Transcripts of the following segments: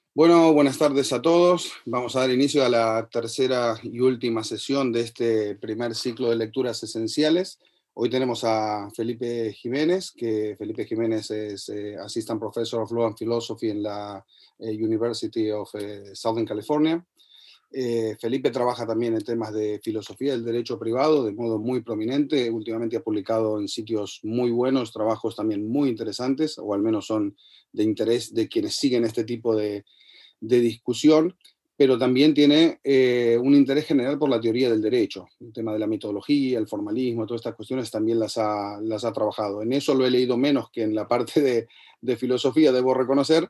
Bueno, buenas tardes a todos. Vamos a dar inicio a la tercera y última sesión de este primer ciclo de lecturas esenciales. Hoy tenemos a Felipe Jiménez, que Felipe Jiménez es Assistant Professor of Law and Philosophy en la University of Southern California. Felipe trabaja también en temas de filosofía del derecho privado de modo muy prominente. Últimamente ha publicado en sitios muy buenos trabajos también muy interesantes, o al menos son de interés de quienes siguen este tipo de discusión, pero también tiene un interés general por la teoría del derecho. El tema de la metodología, el formalismo, todas estas cuestiones también las ha trabajado. En eso lo he leído menos que en la parte de filosofía, debo reconocer,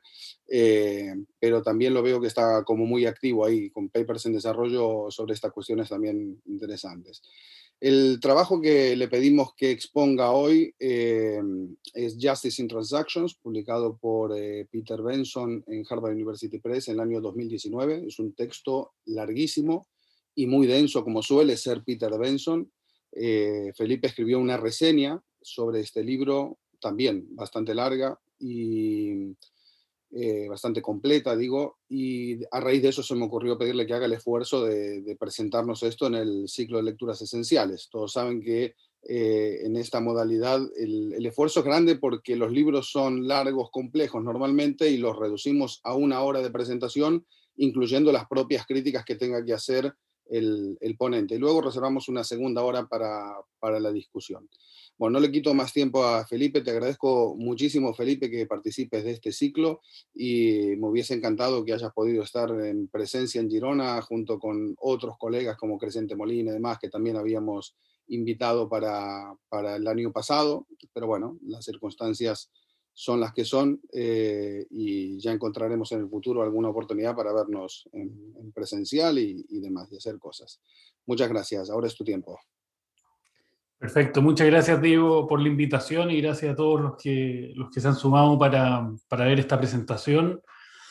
pero también lo veo que está como muy activo ahí, con papers en desarrollo sobre estas cuestiones también interesantes. El trabajo que le pedimos que exponga hoy es Justice in Transactions, publicado por Peter Benson en Harvard University Press en el año 2019. Es un texto larguísimo y muy denso, como suele ser Peter Benson. Felipe escribió una reseña sobre este libro, también bastante larga y bastante completa, digo, y a raíz de eso se me ocurrió pedirle que haga el esfuerzo de presentarnos esto en el ciclo de lecturas esenciales. Todos saben que en esta modalidad el esfuerzo es grande porque los libros son largos, complejos normalmente, y los reducimos a una hora de presentación, incluyendo las propias críticas que tenga que hacer el ponente. Y luego reservamos una segunda hora para la discusión. Bueno, no le quito más tiempo a Felipe. Te agradezco muchísimo, Felipe, que participes de este ciclo, y me hubiese encantado que hayas podido estar en presencia en Girona junto con otros colegas como Crescente Molina y demás, que también habíamos invitado para el año pasado, pero bueno, las circunstancias son las que son, y ya encontraremos en el futuro alguna oportunidad para vernos en presencial y demás, y hacer cosas. Muchas gracias. Ahora es tu tiempo. Perfecto, muchas gracias Diego por la invitación y gracias a todos los que se han sumado para ver esta presentación.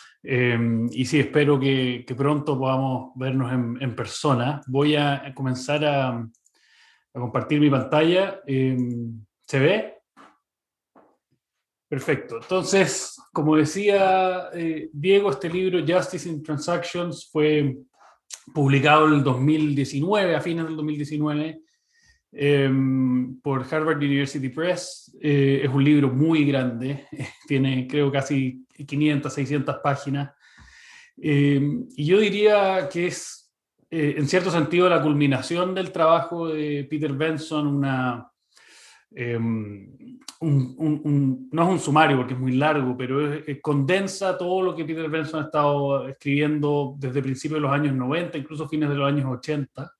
Y sí, espero que pronto podamos vernos en persona. Voy a comenzar a compartir mi pantalla. ¿Se ve? Perfecto. Entonces, como decía Diego, este libro, Justice in Transactions, fue publicado en el 2019, a fines del 2019, por Harvard University Press. Es un libro muy grande, tiene creo casi 500, 600 páginas. Y yo diría que es, en cierto sentido, la culminación del trabajo de Peter Benson, no es un sumario porque es muy largo, pero condensa todo lo que Peter Benson ha estado escribiendo desde principios de los años 90, incluso fines de los años 80.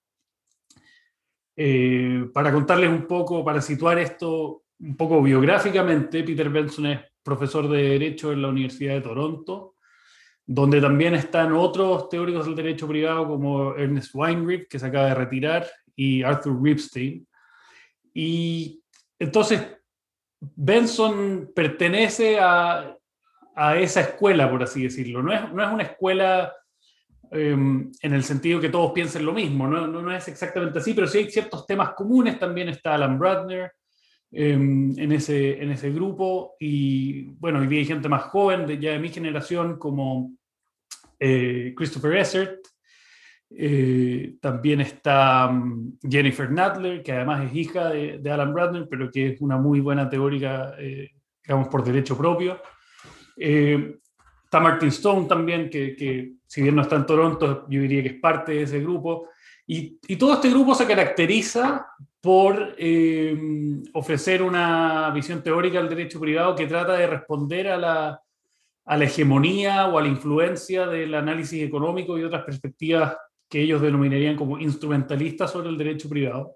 Para contarles un poco, para situar esto un poco biográficamente, Peter Benson es profesor de Derecho en la Universidad de Toronto, donde también están otros teóricos del derecho privado como Ernest Weinrib, que se acaba de retirar, y Arthur Ripstein. Y entonces Benson pertenece a esa escuela, por así decirlo. No es una escuela en el sentido que todos piensen lo mismo, no es exactamente así, pero sí hay ciertos temas comunes. También está Alan Bradner en ese grupo, y bueno, hoy día hay gente más joven, ya de mi generación, como Christopher Essert. También está Jennifer Nadler, que además es hija de Alan Bradner, pero que es una muy buena teórica, digamos, por derecho propio. Está Martin Stone también, que si bien no está en Toronto, yo diría que es parte de ese grupo. Y todo este grupo se caracteriza por ofrecer una visión teórica del derecho privado que trata de responder a la hegemonía o a la influencia del análisis económico y otras perspectivas que ellos denominarían como instrumentalistas sobre el derecho privado.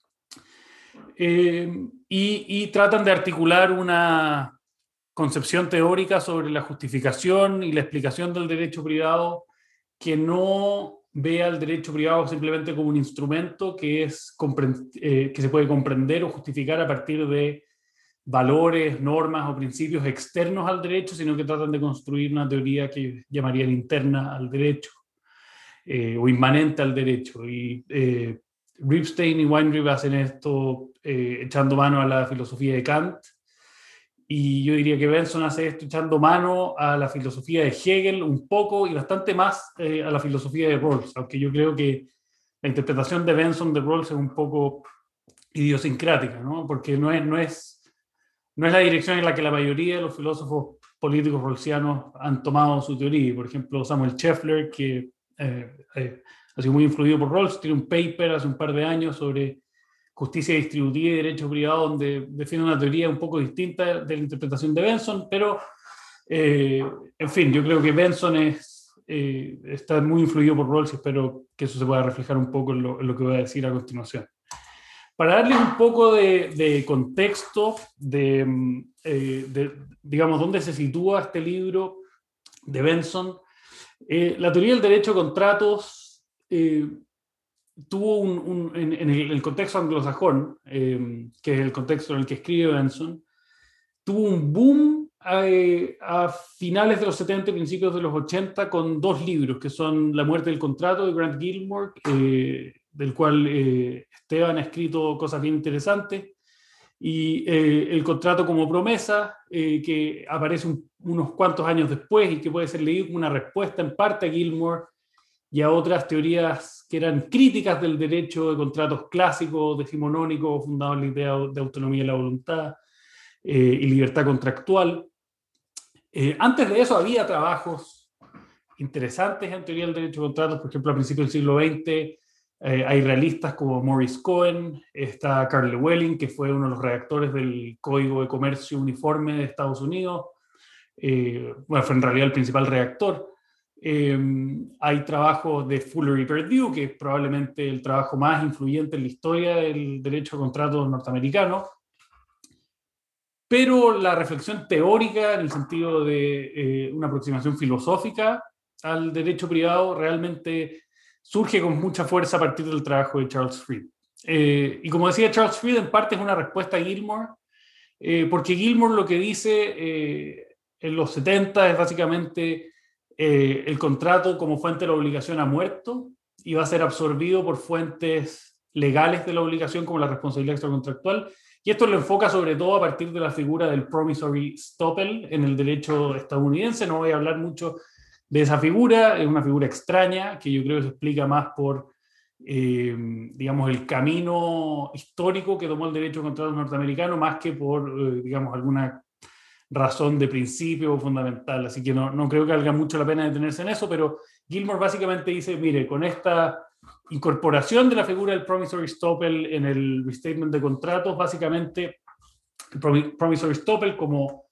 Y tratan de articular una concepción teórica sobre la justificación y la explicación del derecho privado que no vea el derecho privado simplemente como un instrumento que se puede comprender o justificar a partir de valores, normas o principios externos al derecho, sino que tratan de construir una teoría que llamarían interna al derecho, o inmanente al derecho. Y Ripstein y Weinrib hacen esto echando mano a la filosofía de Kant, y yo diría que Benson hace esto echando mano a la filosofía de Hegel un poco y bastante más a la filosofía de Rawls, aunque yo creo que la interpretación de Benson de Rawls es un poco idiosincrática, ¿no? Porque no es la dirección en la que la mayoría de los filósofos políticos rawlsianos han tomado su teoría. Por ejemplo, Samuel Scheffler, que ha sido muy influido por Rawls, tiene un paper hace un par de años sobre justicia distributiva y derecho privado, donde defiende una teoría un poco distinta de la interpretación de Benson, pero, en fin, yo creo que Benson está muy influido por Rawls y espero que eso se pueda reflejar un poco en lo que voy a decir a continuación. Para darles un poco de contexto digamos, dónde se sitúa este libro de Benson, la teoría del derecho a contratos tuvo en el contexto anglosajón, que es el contexto en el que escribe Benson, tuvo un boom a finales de los 70 y principios de los 80 con dos libros, que son La muerte del contrato de Grant Gilmore, del cual Esteban ha escrito cosas bien interesantes, y El contrato como promesa, que aparece unos cuantos años después y que puede ser leído como una respuesta en parte a Gilmore y a otras teorías que eran críticas del derecho de contratos clásicos, decimonónicos, fundados en la idea de autonomía de la voluntad y libertad contractual. Antes de eso había trabajos interesantes en teoría del derecho de contratos, por ejemplo, a principios del siglo XX hay realistas como Maurice Cohen, está Carl Llewellyn, que fue uno de los redactores del Código de Comercio Uniforme de Estados Unidos, bueno, fue en realidad el principal redactor. Hay trabajos de Fuller y Perdue, que es probablemente el trabajo más influyente en la historia del derecho de contratos norteamericano, pero la reflexión teórica en el sentido de una aproximación filosófica al derecho privado realmente surge con mucha fuerza a partir del trabajo de Charles Fried. Y como decía Charles Fried, en parte es una respuesta a Gilmore, porque Gilmore lo que dice en los 70 es básicamente el contrato como fuente de la obligación ha muerto y va a ser absorbido por fuentes legales de la obligación como la responsabilidad extracontractual. Y esto lo enfoca sobre todo a partir de la figura del promissory estoppel en el derecho estadounidense. No voy a hablar mucho de esa figura, es una figura extraña que yo creo que se explica más por, digamos, el camino histórico que tomó el derecho de contratos norteamericano, más que por, digamos, alguna razón de principio fundamental. Así que no creo que valga mucho la pena detenerse en eso, pero Gilmore básicamente dice, mire, con esta incorporación de la figura del promissory estoppel en el restatement de contratos, básicamente el promissory estoppel como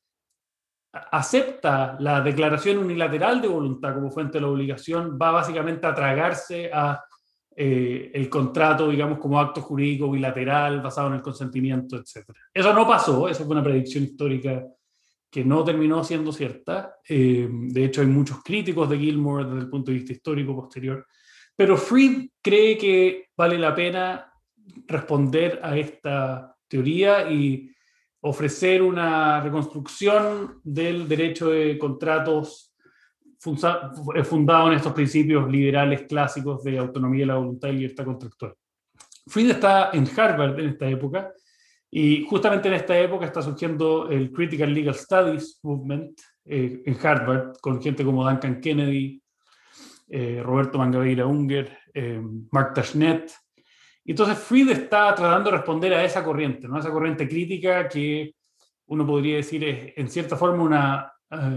acepta la declaración unilateral de voluntad como fuente de la obligación, va básicamente a tragarse a el contrato, digamos, como acto jurídico bilateral basado en el consentimiento, etc. Eso no pasó, esa fue una predicción histórica que no terminó siendo cierta. De hecho, hay muchos críticos de Gilmore desde el punto de vista histórico posterior. Pero Fried cree que vale la pena responder a esta teoría y ofrecer una reconstrucción del derecho de contratos fundado en estos principios liberales clásicos de autonomía de la voluntad y libertad contractual. Fried está en Harvard en esta época, y justamente en esta época está surgiendo el Critical Legal Studies Movement en Harvard, con gente como Duncan Kennedy, Roberto Mangabeira Unger, Mark Tashnet. Y entonces Fried está tratando de responder a esa corriente, ¿no? Esa corriente crítica que uno podría decir es en cierta forma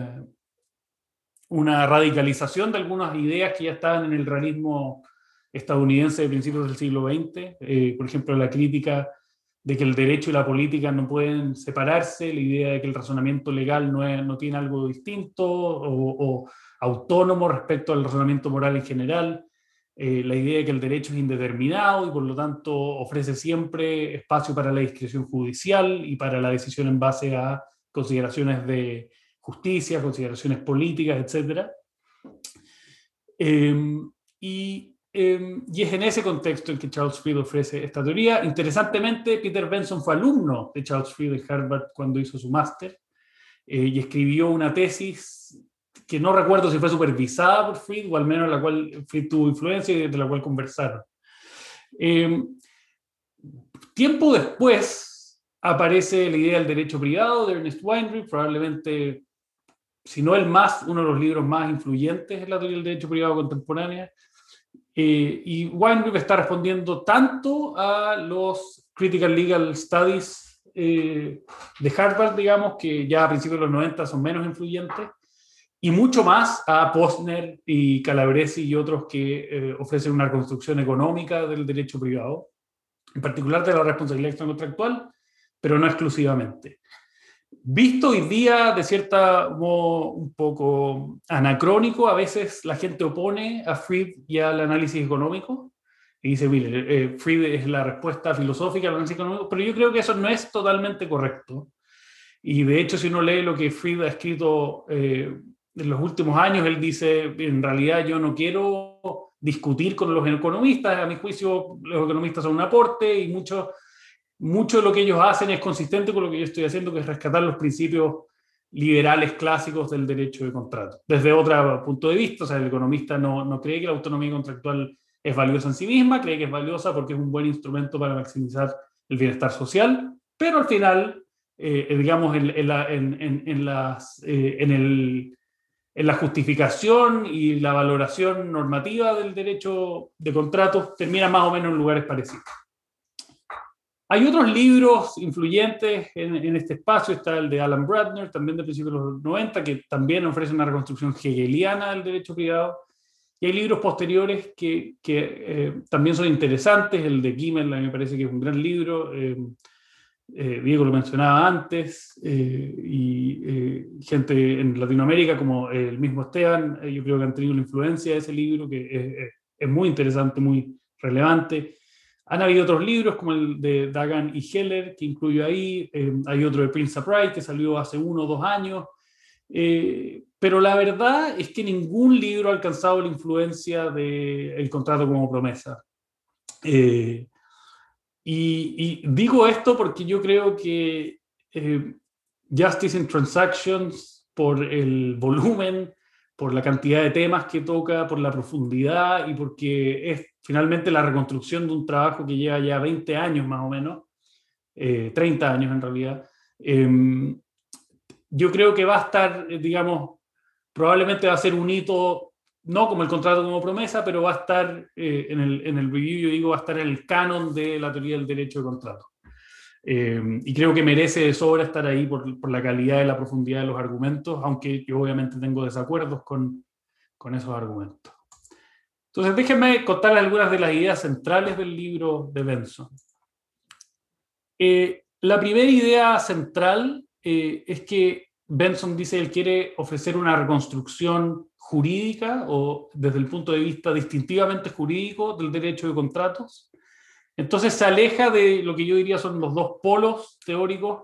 una radicalización de algunas ideas que ya estaban en el realismo estadounidense de principios del siglo XX. Por ejemplo, la crítica de que el derecho y la política no pueden separarse, la idea de que el razonamiento legal no tiene algo distinto o autónomo respecto al razonamiento moral en general, la idea de que el derecho es indeterminado y por lo tanto ofrece siempre espacio para la discreción judicial y para la decisión en base a consideraciones de justicia, consideraciones políticas, etc. Y es en ese contexto en que Charles Fried ofrece esta teoría. Interesantemente, Peter Benson fue alumno de Charles Fried en Harvard cuando hizo su máster y escribió una tesis que no recuerdo si fue supervisada por Fried o al menos la cual Fried tuvo influencia y de la cual conversaron. Tiempo después, aparece la idea del derecho privado de Ernest Weinrib, probablemente, si no el más, uno de los libros más influyentes en la teoría del derecho privado contemporánea. Y Weinrib está respondiendo tanto a los Critical Legal Studies de Harvard, digamos, que ya a principios de los 90 son menos influyentes, y mucho más a Posner y Calabresi y otros que ofrecen una construcción económica del derecho privado, en particular de la responsabilidad extracontractual, pero no exclusivamente. Visto hoy día de cierta modo un poco anacrónico, a veces la gente opone a Fried y al análisis económico y dice, mire, Fried es la respuesta filosófica al análisis económico, pero yo creo que eso no es totalmente correcto. Y de hecho, si uno lee lo que Fried ha escrito en los últimos años, él dice, en realidad yo no quiero discutir con los economistas, a mi juicio los economistas son un aporte y mucho de lo que ellos hacen es consistente con lo que yo estoy haciendo, que es rescatar los principios liberales clásicos del derecho de contrato. Desde otro punto de vista, o sea, el economista no cree que la autonomía contractual es valiosa en sí misma, cree que es valiosa porque es un buen instrumento para maximizar el bienestar social, pero al final, digamos, en la justificación y la valoración normativa del derecho de contratos termina más o menos en lugares parecidos. Hay otros libros influyentes en este espacio, está el de Alan Bradner, también de principios de los 90, que también ofrece una reconstrucción hegeliana del derecho privado, y hay libros posteriores que también son interesantes, el de Kimmel me parece que es un gran libro, Diego lo mencionaba antes, y gente en Latinoamérica como el mismo Esteban, yo creo que han tenido la influencia de ese libro, que es muy interesante, muy relevante. Han habido otros libros como el de Dagan y Heller, que incluyo ahí, hay otro de Prince Wright que salió hace 1 o 2 años, pero la verdad es que ningún libro ha alcanzado la influencia del contrato como promesa. Y digo esto porque yo creo que Justice in Transactions, por el volumen, por la cantidad de temas que toca, por la profundidad y porque es finalmente la reconstrucción de un trabajo que lleva ya 20 años más o menos, 30 años en realidad, yo creo que va a estar, digamos, probablemente va a ser un hito, no como el contrato como promesa, pero va a estar en el review, yo digo, va a estar en el canon de la teoría del derecho de contrato. Y creo que merece de sobra estar ahí por la calidad y la profundidad de los argumentos, aunque yo obviamente tengo desacuerdos con esos argumentos. Entonces, déjenme contarles algunas de las ideas centrales del libro de Benson. La primera idea central es que Benson dice que él quiere ofrecer una reconstrucción jurídica o desde el punto de vista distintivamente jurídico del derecho de contratos. Entonces se aleja de lo que yo diría son los dos polos teóricos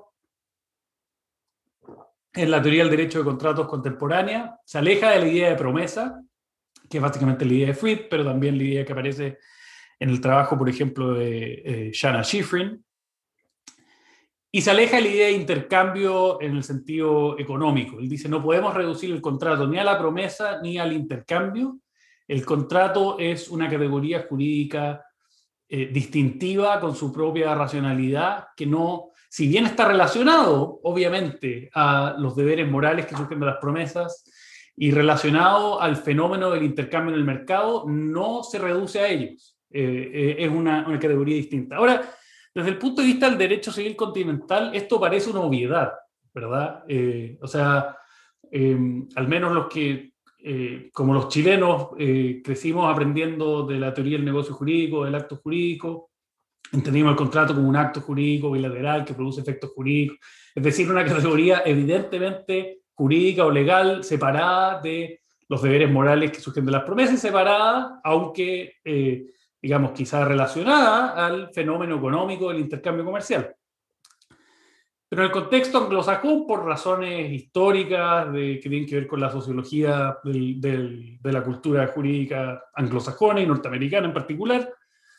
en la teoría del derecho de contratos contemporánea. Se aleja de la idea de promesa, que es básicamente la idea de Fried, pero también la idea que aparece en el trabajo, por ejemplo, de Shanna Schifrin. Y se aleja de la idea de intercambio en el sentido económico. Él dice, no podemos reducir el contrato ni a la promesa ni al intercambio. El contrato es una categoría jurídica distintiva con su propia racionalidad, que no, si bien está relacionado, obviamente, a los deberes morales que surgen de las promesas y relacionado al fenómeno del intercambio en el mercado, no se reduce a ellos. Es una categoría distinta. Ahora, desde el punto de vista del derecho civil continental, esto parece una obviedad, ¿verdad? O sea, al menos los que, como los chilenos, crecimos aprendiendo de la teoría del negocio jurídico, del acto jurídico, entendimos el contrato como un acto jurídico bilateral que produce efectos jurídicos, es decir, una categoría evidentemente jurídica o legal separada de los deberes morales que surgen de las promesas y separada, aunque digamos, quizá relacionada al fenómeno económico del intercambio comercial. Pero en el contexto anglosajón, por razones históricas que tienen que ver con la sociología de la cultura jurídica anglosajona y norteamericana en particular,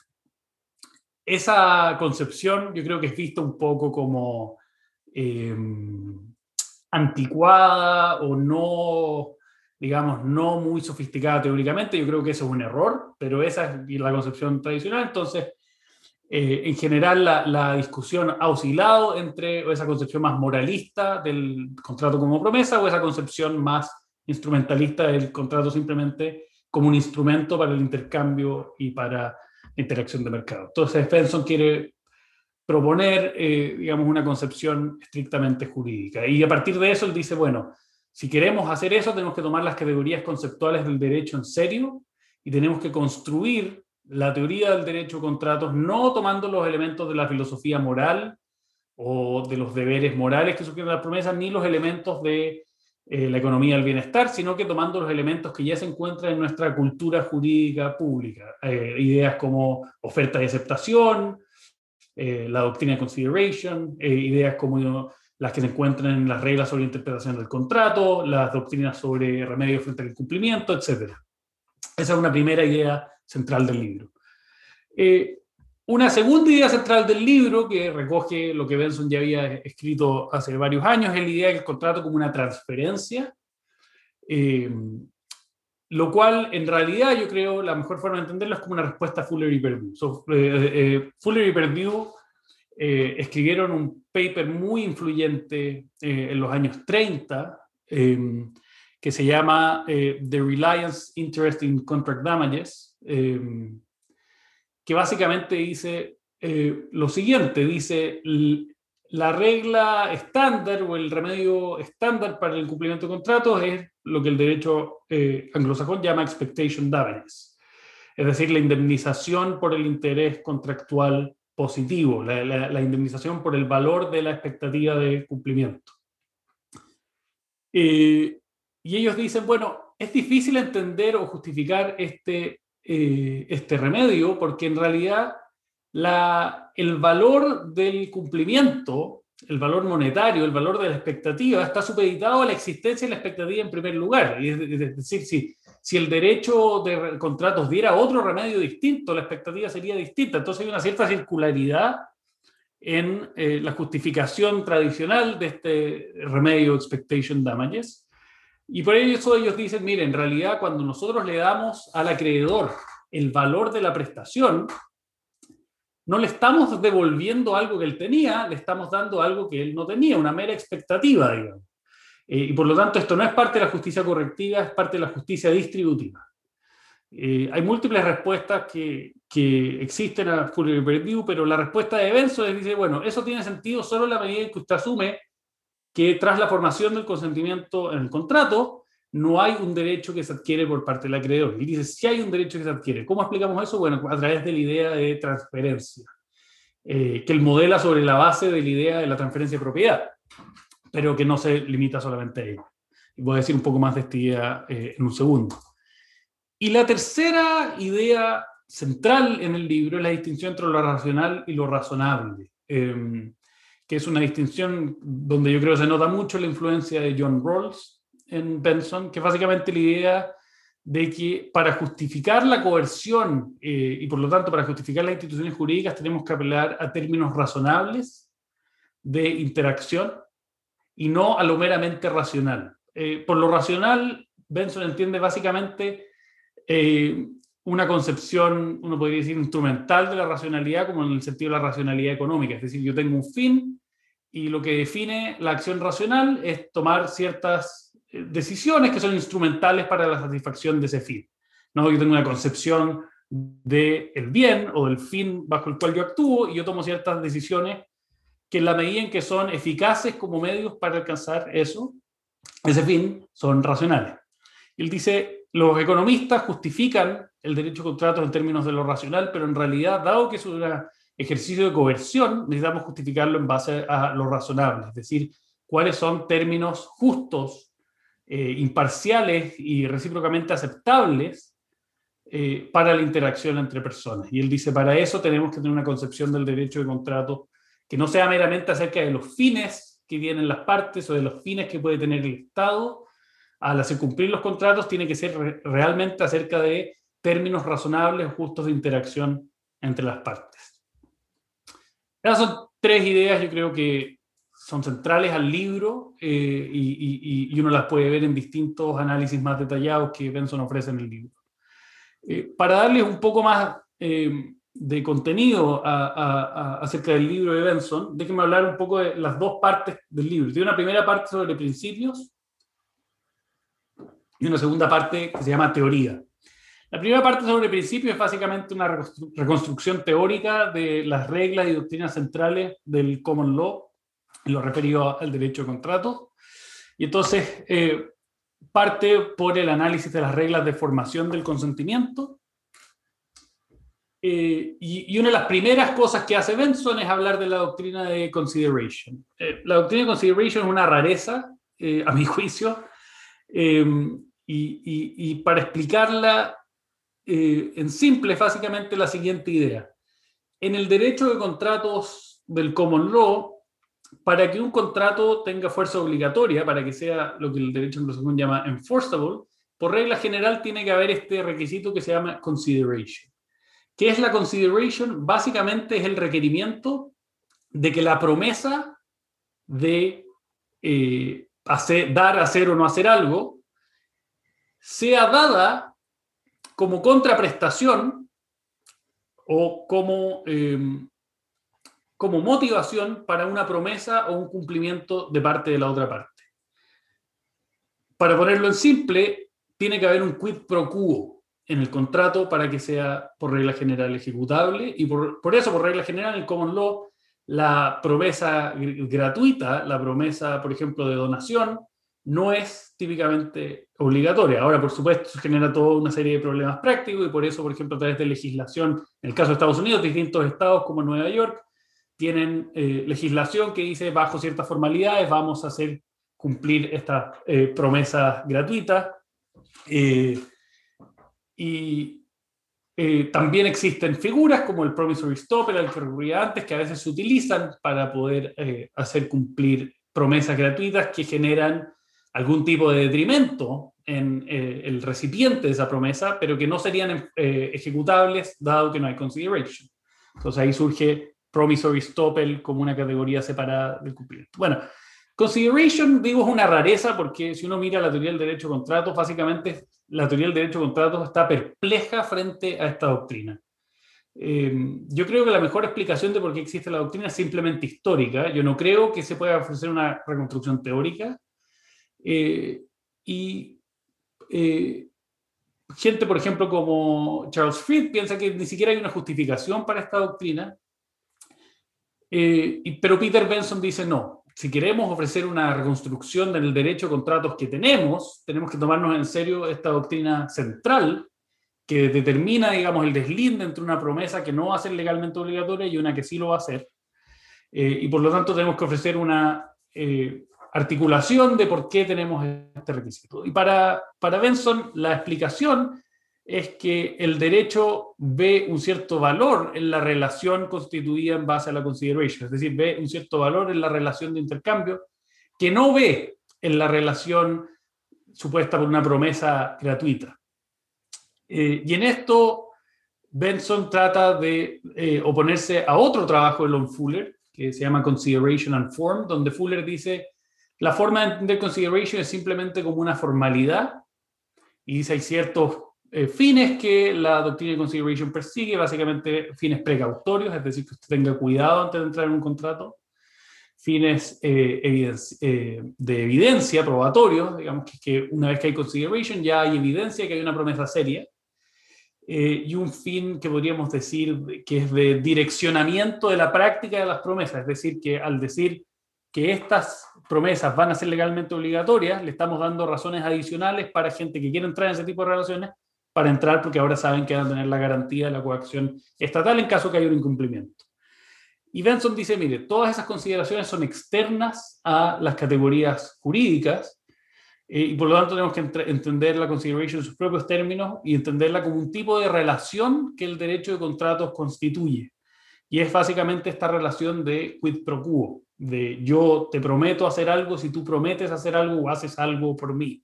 esa concepción yo creo que es vista un poco como anticuada o no, digamos, no muy sofisticada teóricamente. Yo creo que eso es un error, pero esa es la concepción tradicional. Entonces, En general, la discusión ha oscilado entre esa concepción más moralista del contrato como promesa o esa concepción más instrumentalista del contrato simplemente como un instrumento para el intercambio y para la interacción de mercado. Entonces, Benson quiere proponer, digamos, una concepción estrictamente jurídica. Y a partir de eso, él dice, bueno, si queremos hacer eso, tenemos que tomar las categorías conceptuales del derecho en serio y tenemos que construir la teoría del derecho a contratos no tomando los elementos de la filosofía moral o de los deberes morales que sugieren las promesas, ni los elementos de la economía del bienestar, sino que tomando los elementos que ya se encuentran en nuestra cultura jurídica pública. Ideas como oferta y aceptación, la doctrina de consideration, ideas como las que se encuentran en las reglas sobre interpretación del contrato, las doctrinas sobre remedios frente al incumplimiento, etc. Esa es una primera idea central del libro. Una segunda idea central del libro, que recoge lo que Benson ya había escrito hace varios años, es la idea del contrato como una transferencia, lo cual en realidad yo creo la mejor forma de entenderlo es como una respuesta a Fuller y Perdue. Fuller y Perdue escribieron un paper muy influyente en los años 30 que se llama The Reliance Interest in Contract Damages, que básicamente dice lo siguiente, dice la regla estándar o el remedio estándar para el incumplimiento de contratos es lo que el derecho anglosajón llama expectation damages, es decir, la indemnización por el interés contractual positivo, la indemnización por el valor de la expectativa de cumplimiento. Y ellos dicen, bueno, es difícil entender o justificar este remedio porque en realidad el valor del cumplimiento, el valor monetario, el valor de la expectativa está supeditado a la existencia de la expectativa en primer lugar. Y es decir, si el derecho de contratos diera otro remedio distinto, la expectativa sería distinta. Entonces hay una cierta circularidad en la justificación tradicional de este remedio expectation damages. Y por eso ellos dicen, miren, en realidad cuando nosotros le damos al acreedor el valor de la prestación, no le estamos devolviendo algo que él tenía, le estamos dando algo que él no tenía, una mera expectativa, digamos. Y por lo tanto esto no es parte de la justicia correctiva, es parte de la justicia distributiva. Hay múltiples respuestas que existen a Fuller y Perdue, pero la respuesta de Benson dice, bueno, eso tiene sentido solo en la medida en que usted asume que tras la formación del consentimiento en el contrato, no hay un derecho que se adquiere por parte del acreedor. Y dice, si hay un derecho que se adquiere. ¿Cómo explicamos eso? Bueno, a través de la idea de transferencia, que él modela sobre la base de la idea de la transferencia de propiedad, pero que no se limita solamente a ello. Y voy a decir un poco más de esta idea en un segundo. Y la tercera idea central en el libro es la distinción entre lo racional y lo razonable, que es una distinción donde yo creo que se nota mucho la influencia de John Rawls en Benson, que es básicamente la idea de que para justificar la coerción y por lo tanto para justificar las instituciones jurídicas tenemos que apelar a términos razonables de interacción y no a lo meramente racional. Por lo racional, Benson entiende básicamente una concepción, uno podría decir, instrumental de la racionalidad, como en el sentido de la racionalidad económica. Es decir, yo tengo un fin y lo que define la acción racional es tomar ciertas decisiones que son instrumentales para la satisfacción de ese fin. ¿No? Yo tengo una concepción del bien o del fin bajo el cual yo actúo y yo tomo ciertas decisiones que en la medida en que son eficaces como medios para alcanzar eso, ese fin, son racionales. Él dice, los economistas justifican el derecho a contratos en términos de lo racional, pero en realidad, dado que es un ejercicio de coerción, necesitamos justificarlo en base a lo razonable, es decir, cuáles son términos justos, imparciales y recíprocamente aceptables para la interacción entre personas. Y él dice, para eso tenemos que tener una concepción del derecho de contrato que no sea meramente acerca de los fines que tienen las partes o de los fines que puede tener el Estado. Al hacer cumplir los contratos tiene que ser realmente acerca de términos razonables, justos de interacción entre las partes. Esas son tres ideas, yo creo que son centrales al libro y uno las puede ver en distintos análisis más detallados que Benson ofrece en el libro. Para darles un poco más de contenido acerca del libro de Benson, déjenme hablar un poco de las dos partes del libro. Tiene una primera parte sobre principios y una segunda parte que se llama teoría. La primera parte sobre principios es básicamente una reconstrucción teórica de las reglas y doctrinas centrales del common law, en lo referido al derecho de contratos. Y entonces parte por el análisis de las reglas de formación del consentimiento. Y una de las primeras cosas que hace Benson es hablar de la doctrina de consideration. La doctrina de consideration es una rareza, a mi juicio, y para explicarla en simple es básicamente la siguiente idea. En el derecho de contratos del common law, para que un contrato tenga fuerza obligatoria, para que sea lo que el derecho anglosajón llama enforceable, por regla general tiene que haber este requisito que se llama consideration. ¿Qué es la consideration? Básicamente es el requerimiento de que la promesa de dar, hacer o no hacer algo sea dada como contraprestación o como motivación para una promesa o un cumplimiento de parte de la otra parte. Para ponerlo en simple, tiene que haber un quid pro quo en el contrato para que sea por regla general ejecutable, y por eso, por regla general, en el common law, la promesa gratuita, la promesa, por ejemplo, de donación, no es típicamente obligatoria. Ahora, por supuesto, eso genera toda una serie de problemas prácticos, y por eso, por ejemplo, a través de legislación, en el caso de Estados Unidos, distintos estados como Nueva York tienen legislación que dice, bajo ciertas formalidades, vamos a hacer cumplir estas promesas gratuitas. También existen figuras como el promissory estoppel, al que recurría antes, que a veces se utilizan para poder hacer cumplir promesas gratuitas que generan algún tipo de detrimento en el recipiente de esa promesa, pero que no serían ejecutables dado que no hay consideration. Entonces ahí surge promissory estoppel como una categoría separada del cumplimiento. Bueno, consideration, digo, es una rareza porque si uno mira la teoría del derecho de contratos, básicamente la teoría del derecho de contratos está perpleja frente a esta doctrina. Yo creo que la mejor explicación de por qué existe la doctrina es simplemente histórica. Yo no creo que se pueda ofrecer una reconstrucción teórica. Gente, por ejemplo, como Charles Fried, piensa que ni siquiera hay una justificación para esta doctrina. Pero Peter Benson dice no. Si queremos ofrecer una reconstrucción del derecho de contratos que tenemos que tomarnos en serio esta doctrina central que determina, digamos, el deslinde entre una promesa que no va a ser legalmente obligatoria y una que sí lo va a hacer. Y por lo tanto tenemos que ofrecer una articulación de por qué tenemos este requisito. Y para Benson la explicación es que el derecho ve un cierto valor en la relación constituida en base a la consideration, es decir, ve un cierto valor en la relación de intercambio que no ve en la relación supuesta por una promesa gratuita. Y en esto Benson trata de oponerse a otro trabajo de Lon Fuller, que se llama Consideration and Form, donde Fuller dice, la forma de entender consideration es simplemente como una formalidad, y dice hay ciertos fines que la doctrina de consideration persigue, básicamente fines precautorios, es decir, que usted tenga cuidado antes de entrar en un contrato, fines de evidencia, probatorios, digamos que una vez que hay consideration ya hay evidencia que hay una promesa seria, y un fin que podríamos decir que es de direccionamiento de la práctica de las promesas, es decir, que al decir que estas promesas van a ser legalmente obligatorias, le estamos dando razones adicionales para gente que quiere entrar en ese tipo de relaciones, para entrar porque ahora saben que van a tener la garantía de la coacción estatal en caso que haya un incumplimiento. Y Benson dice, mire, todas esas consideraciones son externas a las categorías jurídicas, y por lo tanto tenemos que entender la consideration en sus propios términos y entenderla como un tipo de relación que el derecho de contratos constituye. Y es básicamente esta relación de quid pro quo, de yo te prometo hacer algo si tú prometes hacer algo o haces algo por mí.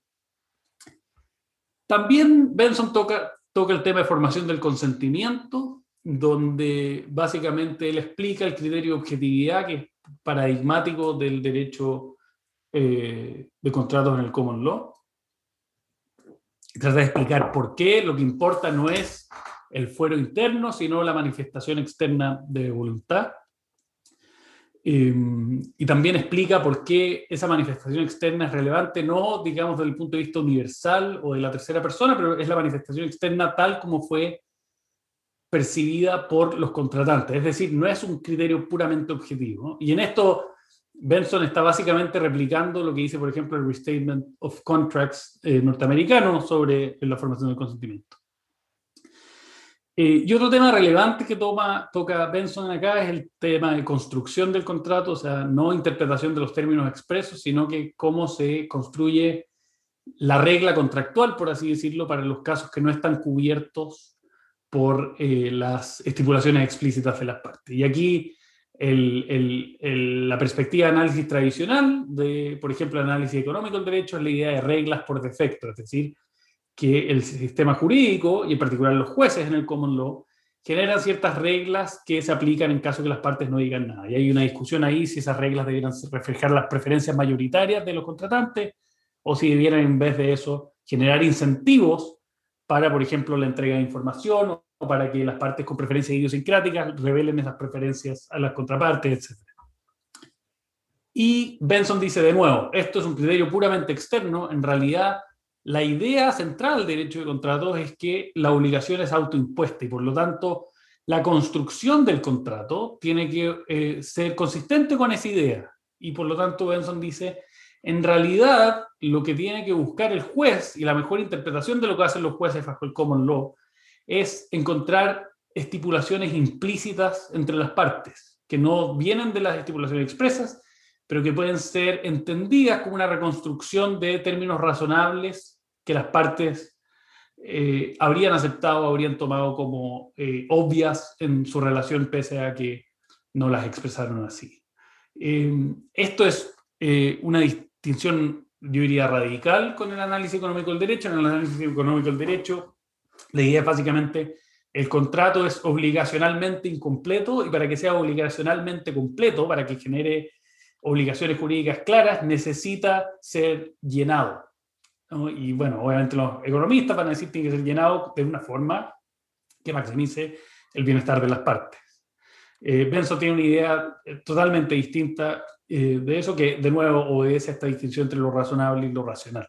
También Benson toca el tema de formación del consentimiento, donde básicamente él explica el criterio de objetividad que es paradigmático del derecho de contratos en el common law. Trata de explicar por qué lo que importa no es el fuero interno, sino la manifestación externa de voluntad. Y también explica por qué esa manifestación externa es relevante, no, digamos, desde el punto de vista universal o de la tercera persona, pero es la manifestación externa tal como fue percibida por los contratantes. Es decir, no es un criterio puramente objetivo, ¿no? Y en esto Benson está básicamente replicando lo que dice, por ejemplo, el Restatement of Contracts norteamericano sobre la formación del consentimiento. Y otro tema relevante que toca Benson acá es el tema de construcción del contrato, o sea, no interpretación de los términos expresos, sino que cómo se construye la regla contractual, por así decirlo, para los casos que no están cubiertos por las estipulaciones explícitas de las partes. Y aquí la perspectiva de análisis tradicional, por ejemplo, el análisis económico del derecho, es la idea de reglas por defecto, es decir, que el sistema jurídico, y en particular los jueces en el common law, generan ciertas reglas que se aplican en caso que las partes no digan nada. Y hay una discusión ahí si esas reglas debieran reflejar las preferencias mayoritarias de los contratantes o si debieran, en vez de eso, generar incentivos para, por ejemplo, la entrega de información o para que las partes con preferencias idiosincráticas revelen esas preferencias a las contrapartes, etc. Y Benson dice de nuevo, esto es un criterio puramente externo, en realidad la idea central del derecho de contratos es que la obligación es autoimpuesta y por lo tanto la construcción del contrato tiene que ser consistente con esa idea. Y por lo tanto Benson dice, en realidad lo que tiene que buscar el juez y la mejor interpretación de lo que hacen los jueces bajo el common law es encontrar estipulaciones implícitas entre las partes, que no vienen de las estipulaciones expresas, pero que pueden ser entendidas como una reconstrucción de términos razonables que las partes habrían aceptado, habrían tomado como obvias en su relación, pese a que no las expresaron así. Esto es una distinción, yo diría, radical con el análisis económico del derecho. En el análisis económico del derecho, la idea es básicamente el contrato es obligacionalmente incompleto y para que sea obligacionalmente completo, para que genere obligaciones jurídicas claras, necesita ser llenado, ¿no? Y bueno, obviamente los economistas van a decir que tiene que ser llenado de una forma que maximice el bienestar de las partes. Benson tiene una idea totalmente distinta de eso, que de nuevo obedece a esta distinción entre lo razonable y lo racional.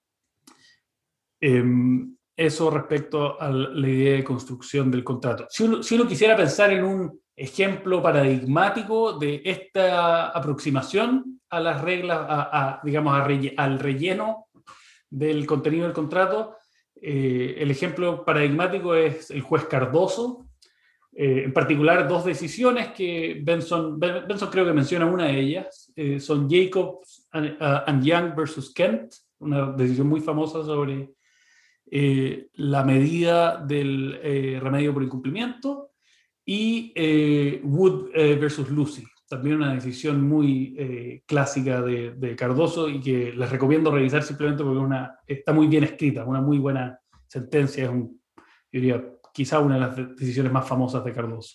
Eso respecto a la idea de construcción del contrato. Si uno quisiera pensar en un ejemplo paradigmático de esta aproximación a las reglas, digamos, al relleno del contenido del contrato, el ejemplo paradigmático es el juez Cardoso. En particular, dos decisiones que Benson creo que menciona una de ellas, son Jacobs and Young versus Kent, una decisión muy famosa sobre la medida del remedio por incumplimiento, y Wood versus Lucy, también una decisión muy clásica de Cardoso y que les recomiendo revisar simplemente porque está muy bien escrita, una muy buena sentencia, yo diría quizá una de las decisiones más famosas de Cardoso.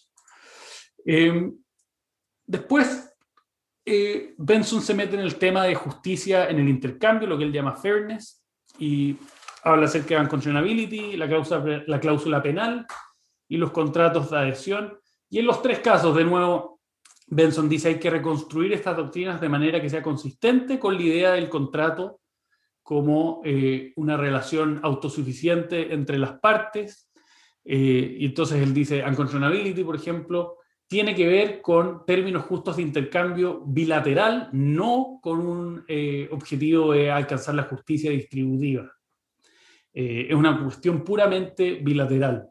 Después, Benson se mete en el tema de justicia en el intercambio, lo que él llama fairness, y habla acerca de unconscionability, la cláusula penal y los contratos de adhesión. Y en los tres casos, de nuevo, Benson dice hay que reconstruir estas doctrinas de manera que sea consistente con la idea del contrato como una relación autosuficiente entre las partes. Y entonces él dice unconscionability, por ejemplo, tiene que ver con términos justos de intercambio bilateral, no con un objetivo de alcanzar la justicia distributiva. Es una cuestión puramente bilateral.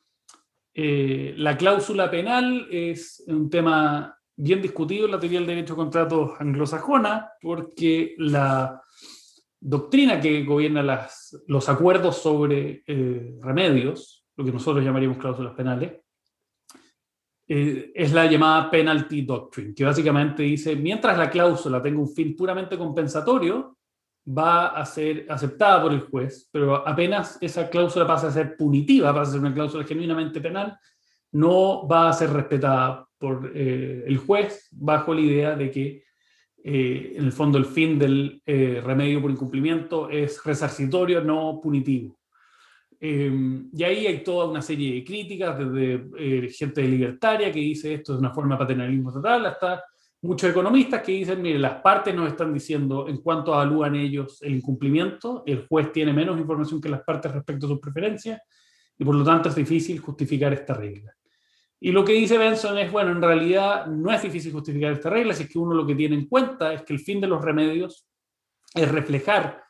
La cláusula penal es un tema bien discutido en la teoría del derecho de contratos anglosajona, porque la doctrina que gobierna los acuerdos sobre remedios, lo que nosotros llamaríamos cláusulas penales, es la llamada penalty doctrine, que básicamente dice, mientras la cláusula tenga un fin puramente compensatorio, va a ser aceptada por el juez, pero apenas esa cláusula pasa a ser punitiva, pasa a ser una cláusula genuinamente penal, no va a ser respetada por el juez bajo la idea de que en el fondo el fin del remedio por incumplimiento es resarcitorio, no punitivo. y ahí hay toda una serie de críticas, desde gente libertaria que dice esto es una forma de paternalismo total, hasta muchos economistas que dicen, mire, las partes nos están diciendo en cuanto evalúan ellos el incumplimiento, el juez tiene menos información que las partes respecto a sus preferencias, y por lo tanto es difícil justificar esta regla. Y lo que dice Benson es, bueno, en realidad no es difícil justificar esta regla, si es que uno lo que tiene en cuenta es que el fin de los remedios es reflejar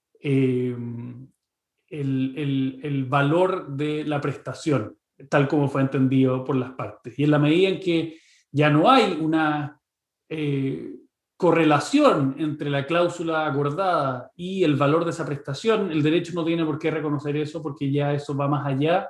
el valor de la prestación, tal como fue entendido por las partes. Y en la medida en que ya no hay una correlación entre la cláusula acordada y el valor de esa prestación, el derecho no tiene por qué reconocer eso, porque ya eso va más allá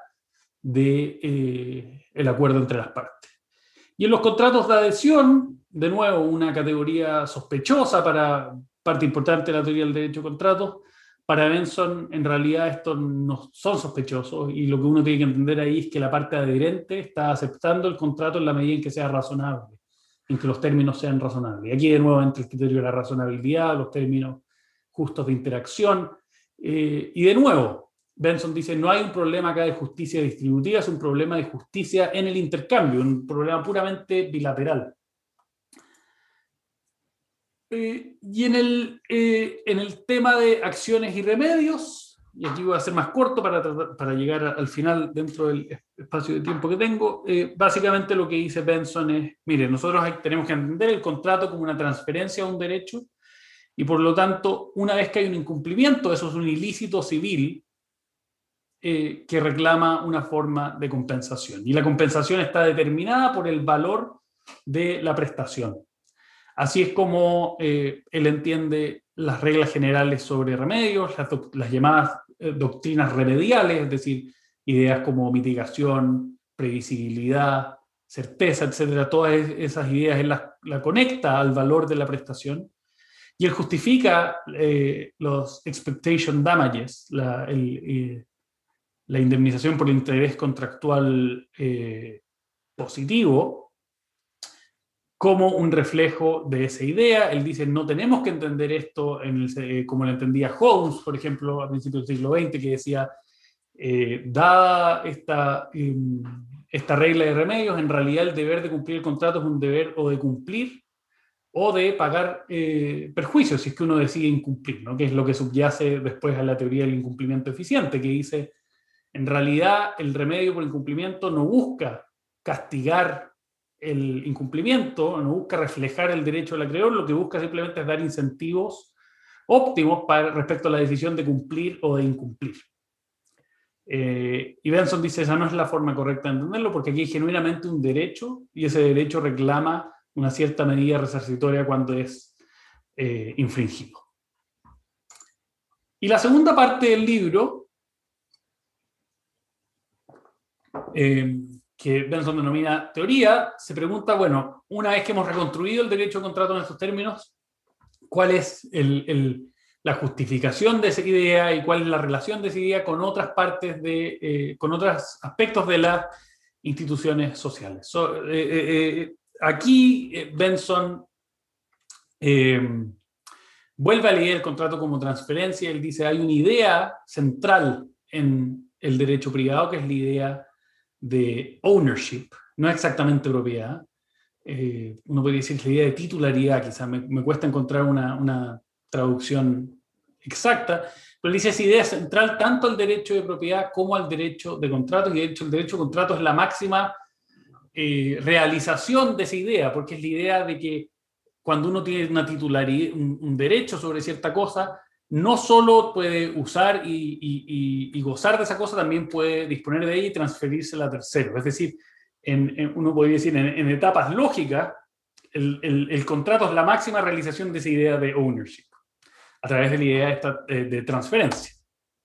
de, el acuerdo entre las partes. Y en los contratos de adhesión, de nuevo, una categoría sospechosa para parte importante de la teoría del derecho de contratos. Para Benson, en realidad, estos no son sospechosos, y lo que uno tiene que entender ahí es que la parte adherente está aceptando el contrato en la medida en que sea razonable, en que los términos sean razonables. Y aquí, de nuevo, entra el criterio de la razonabilidad, los términos justos de interacción. Y de nuevo, Benson dice, no hay un problema acá de justicia distributiva, es un problema de justicia en el intercambio, un problema puramente bilateral. Y en el tema de acciones y remedios, y aquí voy a ser más corto para llegar al final dentro del espacio de tiempo que tengo, básicamente lo que dice Benson es, mire, nosotros tenemos que entender el contrato como una transferencia de un derecho, y por lo tanto, una vez que hay un incumplimiento, eso es un ilícito civil que reclama una forma de compensación. Y la compensación está determinada por el valor de la prestación. Así es como él entiende las reglas generales sobre remedios, las llamadas doctrinas remediales, es decir, ideas como mitigación, previsibilidad, certeza, etcétera. Todas esas ideas él la conecta al valor de la prestación, y él justifica los expectation damages, la indemnización por interés contractual positivo, como un reflejo de esa idea. Él dice, no tenemos que entender esto como lo entendía Holmes, por ejemplo, a principios del siglo XX, que decía, dada esta regla de remedios, en realidad el deber de cumplir el contrato es un deber o de cumplir o de pagar perjuicios, si es que uno decide incumplir, ¿no? Que es lo que subyace después a la teoría del incumplimiento eficiente, que dice, en realidad el remedio por incumplimiento no busca castigar el incumplimiento, no busca reflejar el derecho del acreedor, lo que busca simplemente es dar incentivos óptimos respecto a la decisión de cumplir o de incumplir. Y Benson dice, esa no es la forma correcta de entenderlo, porque aquí hay genuinamente un derecho, y ese derecho reclama una cierta medida resarcitoria cuando es infringido. Y la segunda parte del libro, que Benson denomina teoría, se pregunta, bueno, una vez que hemos reconstruido el derecho de contrato en estos términos, ¿cuál es la justificación de esa idea y cuál es la relación de esa idea con otras partes con otros aspectos de las instituciones sociales? Aquí Benson vuelve a leer el contrato como transferencia. Él dice, hay una idea central en el derecho privado, que es la idea de ownership, no exactamente propiedad. Uno podría decir la idea de titularidad, quizás me cuesta encontrar una traducción exacta, pero dice esa idea central tanto al derecho de propiedad como al derecho de contrato, y de hecho el derecho de contrato es la máxima realización de esa idea, porque es la idea de que cuando uno tiene una titularidad, un derecho sobre cierta cosa, no solo puede usar y gozar de esa cosa, también puede disponer de ella y transferírsela a terceros. Es decir, uno podría decir, en etapas lógicas, el contrato es la máxima realización de esa idea de ownership, a través de la idea de transferencia.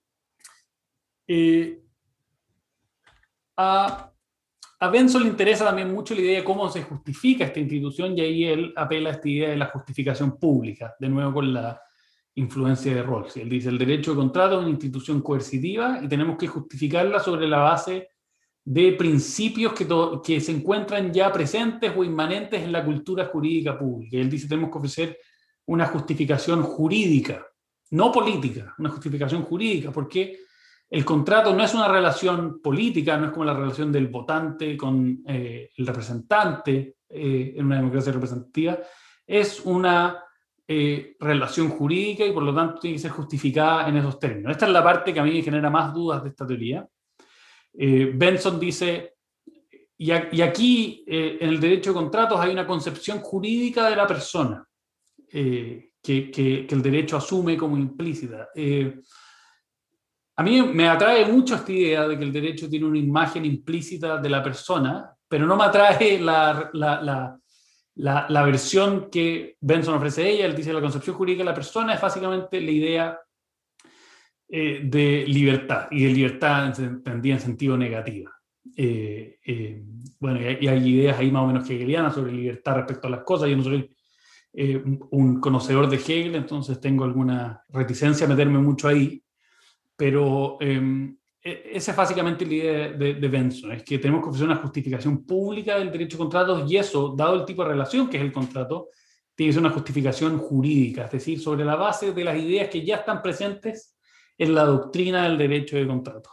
A Benson le interesa también mucho la idea de cómo se justifica esta institución, y ahí él apela a esta idea de la justificación pública, de nuevo con la influencia de Rawls. Él dice, el derecho de contrato es una institución coercitiva y tenemos que justificarla sobre la base de principios que se encuentran ya presentes o inmanentes en la cultura jurídica pública. Y él dice, tenemos que ofrecer una justificación jurídica, no política, una justificación jurídica. ¿Por qué? el contrato no es una relación política, no es como la relación del votante con el representante en una democracia representativa, es una relación jurídica y por lo tanto tiene que ser justificada en esos términos. Esta es la parte que a mí me genera más dudas de esta teoría. Benson dice, y aquí en el derecho de contratos hay una concepción jurídica de la persona que el derecho asume como implícita. A mí me atrae mucho esta idea de que el derecho tiene una imagen implícita de la persona, pero no me atrae la versión que Benson ofrece a ella. Él dice que la concepción jurídica de la persona es básicamente la idea de libertad, y de libertad entendida en sentido negativo. Bueno, y hay ideas ahí más o menos hegelianas sobre libertad respecto a las cosas. Yo no soy un conocedor de Hegel, entonces tengo alguna reticencia a meterme mucho ahí. Pero esa es básicamente la idea de Benson, es que tenemos que ofrecer una justificación pública del derecho de contratos, y eso, dado el tipo de relación que es el contrato, tiene que ser una justificación jurídica, es decir, sobre la base de las ideas que ya están presentes en la doctrina del derecho de contratos.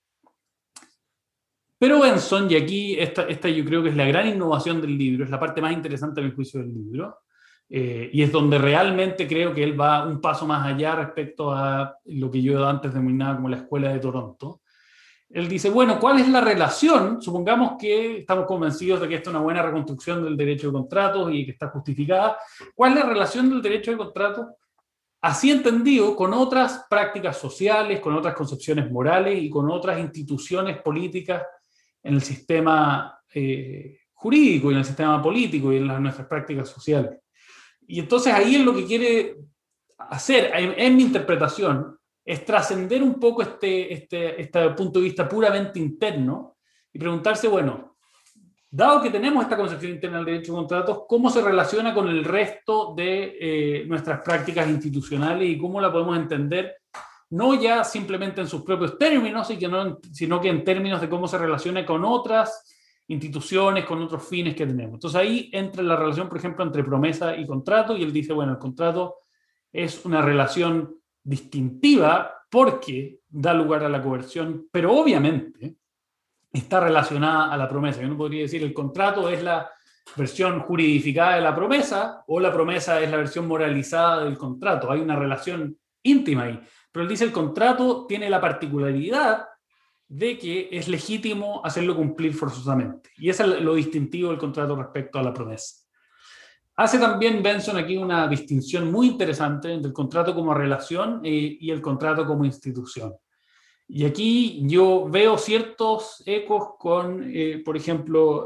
Pero Benson, y aquí esta yo creo que es la gran innovación del libro, es la parte más interesante a mi juicio del libro, y es donde realmente creo que él va un paso más allá respecto a lo que yo antes denominaba como la escuela de Toronto. Él dice, bueno, ¿cuál es la relación? Supongamos que estamos convencidos de que esta es una buena reconstrucción del derecho de contratos y que está justificada. ¿Cuál es la relación del derecho de contratos, así entendido, con otras prácticas sociales, con otras concepciones morales y con otras instituciones políticas en el sistema jurídico y en el sistema político y en nuestras prácticas sociales? Y entonces ahí es lo que quiere hacer, en mi interpretación, es trascender un poco este punto de vista puramente interno y preguntarse, bueno, dado que tenemos esta concepción interna del derecho de contratos, ¿cómo se relaciona con el resto de nuestras prácticas institucionales y cómo la podemos entender, no ya simplemente en sus propios términos, sino que en términos de cómo se relaciona con otras instituciones, con otros fines que tenemos? Entonces ahí entra la relación, por ejemplo, entre promesa y contrato, y él dice, bueno, el contrato es una relación distintiva porque da lugar a la coerción, pero obviamente está relacionada a la promesa. Yo no podría decir el contrato es la versión juridificada de la promesa o la promesa es la versión moralizada del contrato. Hay una relación íntima ahí. Pero él dice el contrato tiene la particularidad de que es legítimo hacerlo cumplir forzosamente. Y eso es lo distintivo del contrato respecto a la promesa. Hace también Benson aquí una distinción muy interesante entre el contrato como relación y el contrato como institución. Y aquí yo veo ciertos ecos con, por ejemplo,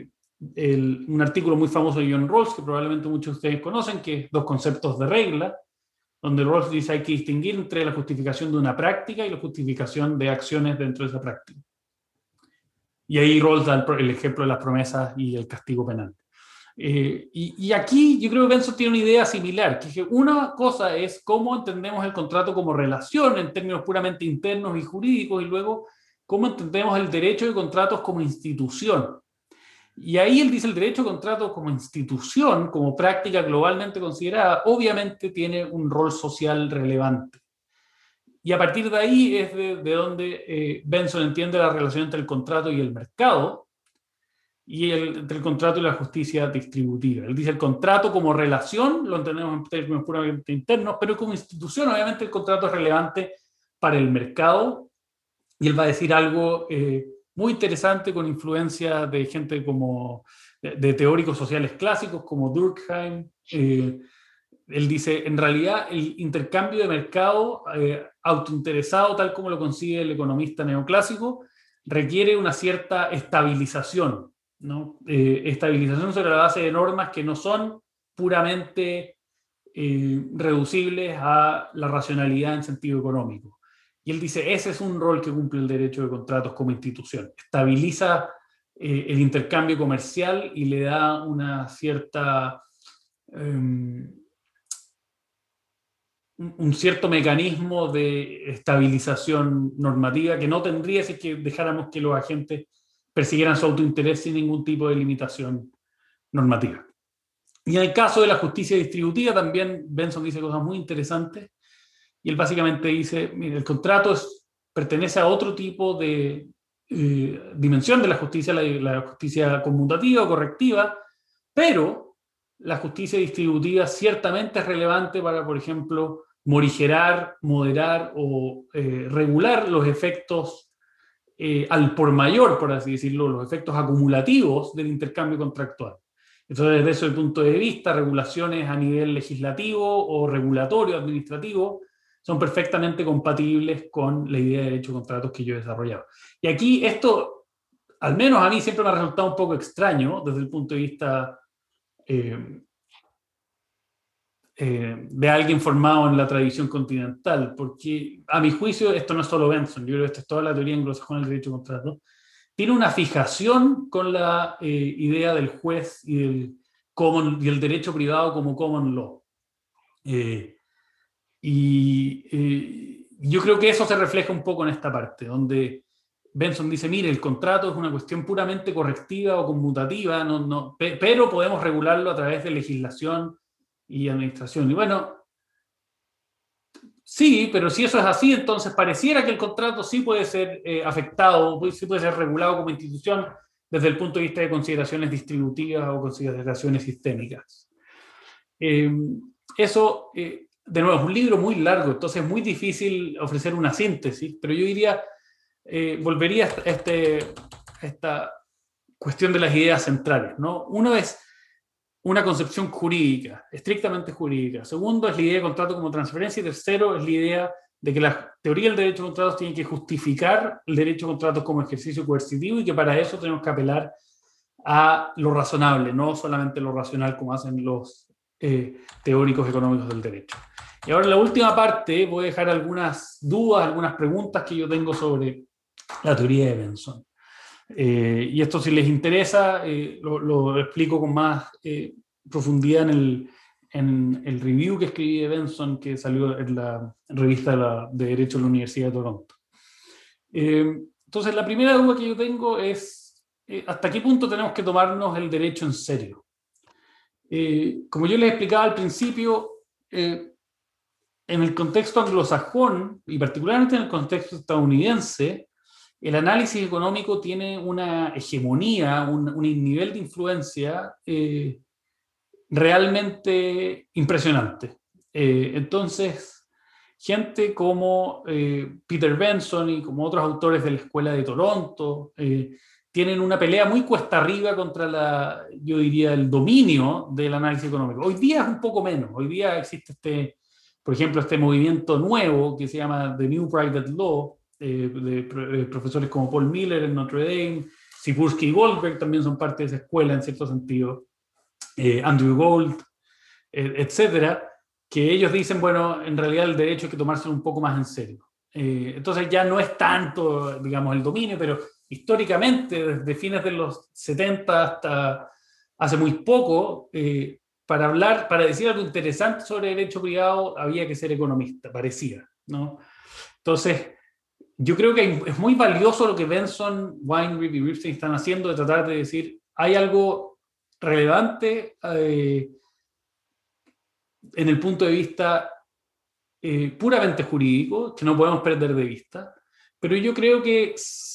un artículo muy famoso de John Rawls, que probablemente muchos de ustedes conocen, que es Dos conceptos de regla, donde Rawls dice hay que distinguir entre la justificación de una práctica y la justificación de acciones dentro de esa práctica. Y ahí Rawls da el ejemplo de las promesas y el castigo penal. Y aquí yo creo que Benson tiene una idea similar, que una cosa es cómo entendemos el contrato como relación en términos puramente internos y jurídicos, y luego cómo entendemos el derecho de contratos como institución. Y ahí él dice el derecho de contratos como institución, como práctica globalmente considerada, obviamente tiene un rol social relevante. Y a partir de ahí es de donde Benson entiende la relación entre el contrato y el mercado, y entre el contrato y la justicia distributiva. Él dice el contrato como relación, lo entendemos en términos puramente internos, pero como institución, obviamente el contrato es relevante para el mercado, y él va a decir algo muy interesante con influencia de gente como de teóricos sociales clásicos como Durkheim. Él dice, en realidad el intercambio de mercado autointeresado, tal como lo concibe el economista neoclásico, requiere una cierta estabilización, ¿no? Estabilización sobre la base de normas que no son puramente reducibles a la racionalidad en sentido económico. Y él dice, ese es un rol que cumple el derecho de contratos como institución. Estabiliza el intercambio comercial y le da una cierta... un cierto mecanismo de estabilización normativa que no tendría si es que dejáramos que los agentes persiguieran su autointerés sin ningún tipo de limitación normativa. Y en el caso de la justicia distributiva también Benson dice cosas muy interesantes, y él básicamente dice, mire, el contrato es pertenece a otro tipo de dimensión de la justicia conmutativa o correctiva, pero la justicia distributiva ciertamente es relevante para, por ejemplo, morigerar, moderar o regular los efectos al por mayor, por así decirlo, los efectos acumulativos del intercambio contractual. Entonces, desde ese punto de vista, regulaciones a nivel legislativo o regulatorio, administrativo, son perfectamente compatibles con la idea de derecho de contratos que yo he desarrollado. Y aquí esto, al menos a mí, siempre me ha resultado un poco extraño desde el punto de vista de alguien formado en la tradición continental, porque a mi juicio esto no es solo Benson, yo creo que esto es toda la teoría anglosajona del derecho de contratos, tiene una fijación con la idea del juez y el derecho privado como common law. Yo creo que eso se refleja un poco en esta parte, donde Benson dice, mire, el contrato es una cuestión puramente correctiva o conmutativa, pero podemos regularlo a través de legislación y administración. Y bueno, sí, pero si eso es así, entonces pareciera que el contrato sí puede ser afectado, sí puede ser regulado como institución desde el punto de vista de consideraciones distributivas o consideraciones sistémicas. Eso, de nuevo, es un libro muy largo, entonces es muy difícil ofrecer una síntesis, pero yo diría, volvería a esta cuestión de las ideas centrales, ¿no? Uno es una concepción jurídica, estrictamente jurídica. Segundo es la idea de contrato como transferencia. Y tercero es la idea de que la teoría del derecho de contratos tiene que justificar el derecho de contratos como ejercicio coercitivo y que para eso tenemos que apelar a lo razonable, no solamente lo racional como hacen los teóricos económicos del derecho. Y ahora en la última parte voy a dejar algunas dudas, algunas preguntas que yo tengo sobre la teoría de Benson. Y esto, si les interesa, lo explico con más profundidad en el review que escribí de Benson, que salió en la revista de Derecho de la Universidad de Toronto. Entonces, la primera duda que yo tengo es ¿hasta qué punto tenemos que tomarnos el derecho en serio? Como yo les explicaba al principio, en el contexto anglosajón, y particularmente en el contexto estadounidense, el análisis económico tiene una hegemonía, un nivel de influencia realmente impresionante. Entonces, gente como Peter Benson y como otros autores de la Escuela de Toronto tienen una pelea muy cuesta arriba contra yo diría, el dominio del análisis económico. Hoy día es un poco menos. Hoy día existe por ejemplo, este movimiento nuevo que se llama The New Private Law, de profesores como Paul Miller en Notre Dame, Sipursky y Goldberg también son parte de esa escuela en cierto sentido, Andrew Gold, etcétera, que ellos dicen, bueno, en realidad el derecho hay que tomárselo un poco más en serio. Entonces ya no es tanto, digamos, el dominio, pero históricamente, desde fines de los 70 hasta hace muy poco, para decir algo interesante sobre derecho privado había que ser economista, parecía, ¿no? Entonces, yo creo que es muy valioso lo que Benson, Weinrib y Ripstein están haciendo de tratar de decir, hay algo relevante en el punto de vista puramente jurídico, que no podemos perder de vista, pero yo creo que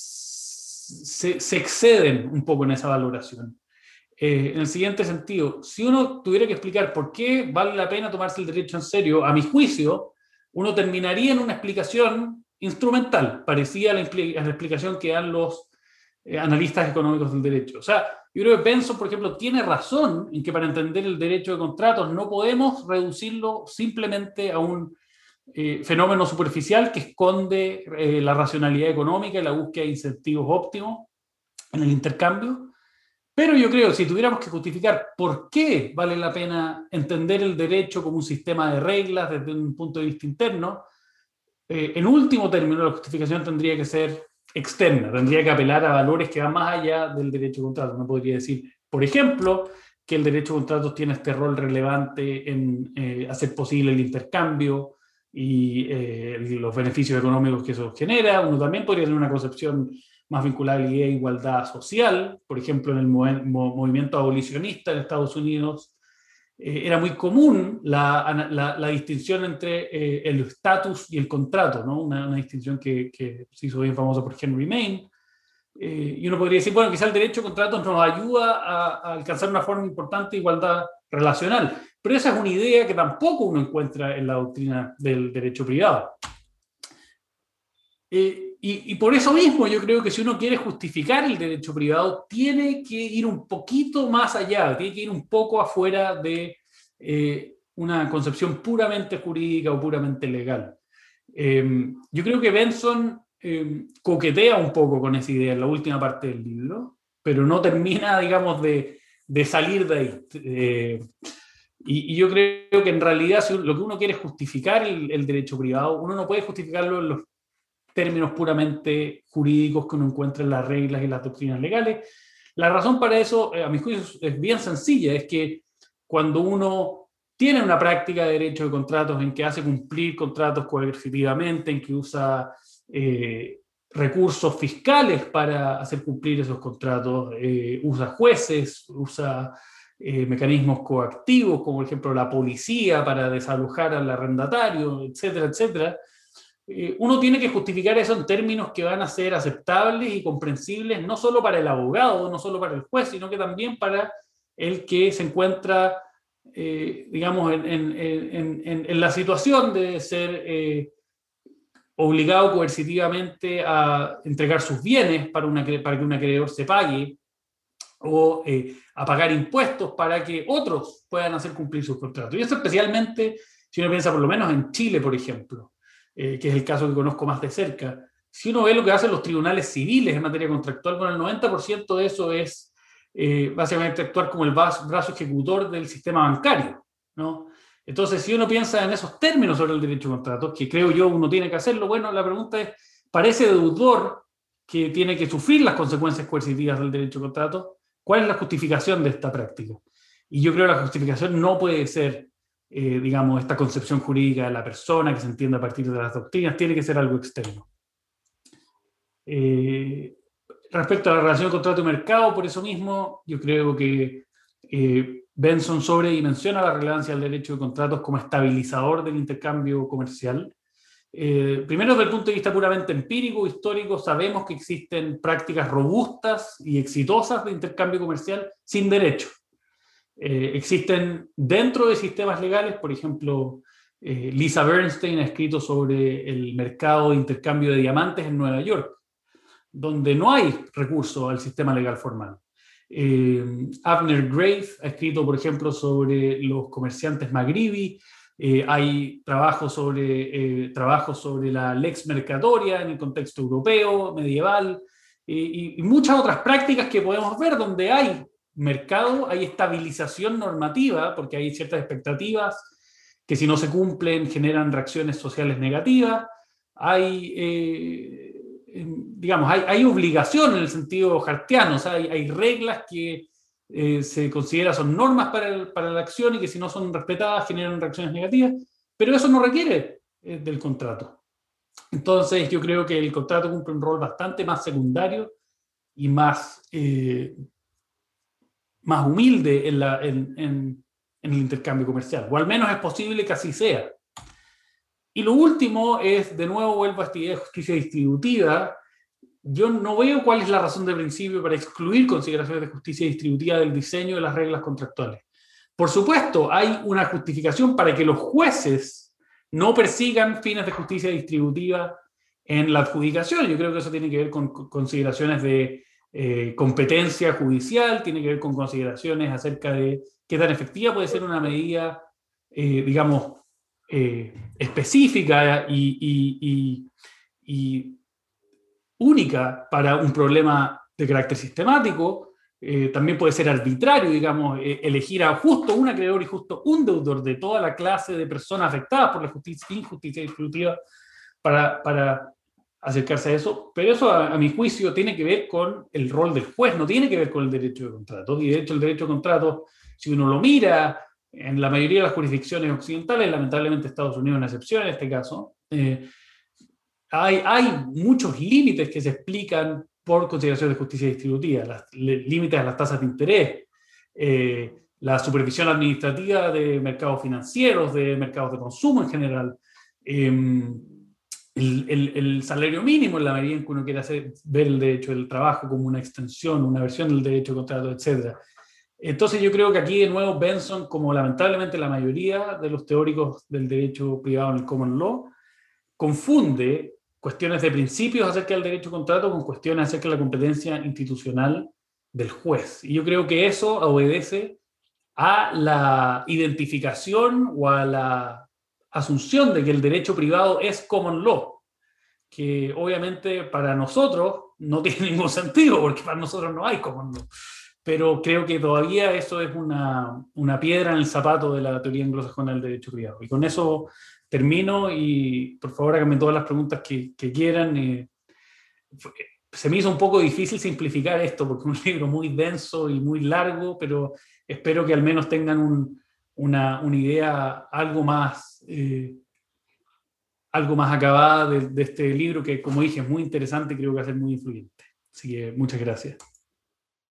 se exceden un poco en esa valoración. En el siguiente sentido, si uno tuviera que explicar por qué vale la pena tomarse el derecho en serio, a mi juicio, uno terminaría en una explicación instrumental, parecida a la explicación que dan los analistas económicos del derecho. O sea, yo creo que Benson, por ejemplo, tiene razón en que para entender el derecho de contratos no podemos reducirlo simplemente a un fenómeno superficial que esconde la racionalidad económica y la búsqueda de incentivos óptimos en el intercambio. Pero yo creo que si tuviéramos que justificar por qué vale la pena entender el derecho como un sistema de reglas desde un punto de vista interno, en último término la justificación tendría que ser externa, tendría que apelar a valores que van más allá del derecho de contratos. No podría decir, por ejemplo, que el derecho de contratos tiene este rol relevante en hacer posible el intercambio y los beneficios económicos que eso genera. Uno también podría tener una concepción más vinculada a la idea de igualdad social, por ejemplo, en el movimiento abolicionista en Estados Unidos, era muy común la distinción entre el estatus y el contrato, ¿no? Una distinción que se hizo bien famosa por Henry Maine. Y uno podría decir, bueno, quizá el derecho de contratos nos ayuda a alcanzar una forma importante de igualdad relacional, pero esa es una idea que tampoco uno encuentra en la doctrina del derecho privado. Y por eso mismo yo creo que si uno quiere justificar el derecho privado, tiene que ir un poquito más allá, tiene que ir un poco afuera de una concepción puramente jurídica o puramente legal. Yo creo que Benson coquetea un poco con esa idea en la última parte del libro, pero no termina, digamos, de salir de ahí. Y yo creo que en realidad si lo que uno quiere es justificar el derecho privado, uno no puede justificarlo en los términos puramente jurídicos que uno encuentra en las reglas y las doctrinas legales. La razón para eso, a mi juicio, es bien sencilla, es que cuando uno tiene una práctica de derecho de contratos en que hace cumplir contratos coercitivamente, en que usa recursos fiscales para hacer cumplir esos contratos, usa jueces, usa mecanismos coactivos, como por ejemplo la policía para desalojar al arrendatario, etcétera, etcétera, uno tiene que justificar eso en términos que van a ser aceptables y comprensibles no solo para el abogado, no solo para el juez, sino que también para el que se encuentra, digamos, en la situación de ser obligado coercitivamente a entregar sus bienes para que un acreedor se pague, o a pagar impuestos para que otros puedan hacer cumplir sus contratos. Y eso especialmente, si uno piensa por lo menos en Chile, por ejemplo, que es el caso que conozco más de cerca. Si uno ve lo que hacen los tribunales civiles en materia contractual, bueno, el 90% de eso es básicamente actuar como el brazo ejecutor del sistema bancario, ¿no? Entonces, si uno piensa en esos términos sobre el derecho de contratos, que creo yo uno tiene que hacerlo, bueno, la pregunta es, para ese deudor que tiene que sufrir las consecuencias coercitivas del derecho de contrato, ¿cuál es la justificación de esta práctica? Y yo creo que la justificación no puede ser digamos, esta concepción jurídica de la persona que se entiende a partir de las doctrinas, tiene que ser algo externo. Respecto a la relación contrato y mercado, por eso mismo, yo creo que Benson sobredimensiona la relevancia del derecho de contratos como estabilizador del intercambio comercial. Primero, desde el punto de vista puramente empírico, histórico, sabemos que existen prácticas robustas y exitosas de intercambio comercial sin derecho. Existen dentro de sistemas legales, por ejemplo, Lisa Bernstein ha escrito sobre el mercado de intercambio de diamantes en Nueva York, donde no hay recurso al sistema legal formal. Avner Grafe ha escrito, por ejemplo, sobre los comerciantes magribi. Hay trabajos sobre la lex mercatoria en el contexto europeo, medieval, y muchas otras prácticas que podemos ver donde hay mercado, hay estabilización normativa, porque hay ciertas expectativas que si no se cumplen generan reacciones sociales negativas, digamos, hay obligación en el sentido hartiano, o sea, hay reglas que se considera son normas para la acción y que si no son respetadas generan reacciones negativas, pero eso no requiere del contrato. Entonces yo creo que el contrato cumple un rol bastante más secundario y más humilde en el intercambio comercial, o al menos es posible que así sea. Y lo último es, de nuevo vuelvo a esta idea de justicia distributiva. Yo no veo cuál es la razón de principio para excluir consideraciones de justicia distributiva del diseño de las reglas contractuales. Por supuesto, hay una justificación para que los jueces no persigan fines de justicia distributiva en la adjudicación. Yo creo que eso tiene que ver con consideraciones de competencia judicial, tiene que ver con consideraciones acerca de qué tan efectiva puede ser una medida, digamos, específica y única para un problema de carácter sistemático. También puede ser arbitrario, digamos, elegir a justo un acreedor y justo un deudor de toda la clase de personas afectadas por la injusticia distributiva para acercarse a eso, pero eso a mi juicio tiene que ver con el rol del juez, no tiene que ver con el derecho de contrato. Y de hecho el derecho de contrato, si uno lo mira en la mayoría de las jurisdicciones occidentales, lamentablemente Estados Unidos es una excepción en este caso, hay muchos límites que se explican por consideración de justicia distributiva, límites a las tasas de interés, la supervisión administrativa de mercados financieros, de mercados de consumo en general, el salario mínimo en la medida en que uno quiere ver el derecho del trabajo como una extensión, una versión del derecho de contrato, etc. Entonces yo creo que aquí de nuevo Benson, como lamentablemente la mayoría de los teóricos del derecho privado en el common law, confunde cuestiones de principios acerca del derecho de contrato con cuestiones acerca de la competencia institucional del juez. Y yo creo que eso obedece a la identificación o a la asunción de que el derecho privado es common law, que obviamente para nosotros no tiene ningún sentido, porque para nosotros no hay common law. Pero creo que todavía eso es una piedra en el zapato de la teoría anglosajona del derecho privado. Y con eso termino y por favor háganme todas las preguntas que quieran. Se me hizo un poco difícil simplificar esto porque es un libro muy denso y muy largo, pero espero que al menos tengan una idea algo más acabada de este libro que, como dije, es muy interesante y creo que va a ser muy influyente. Así que muchas gracias.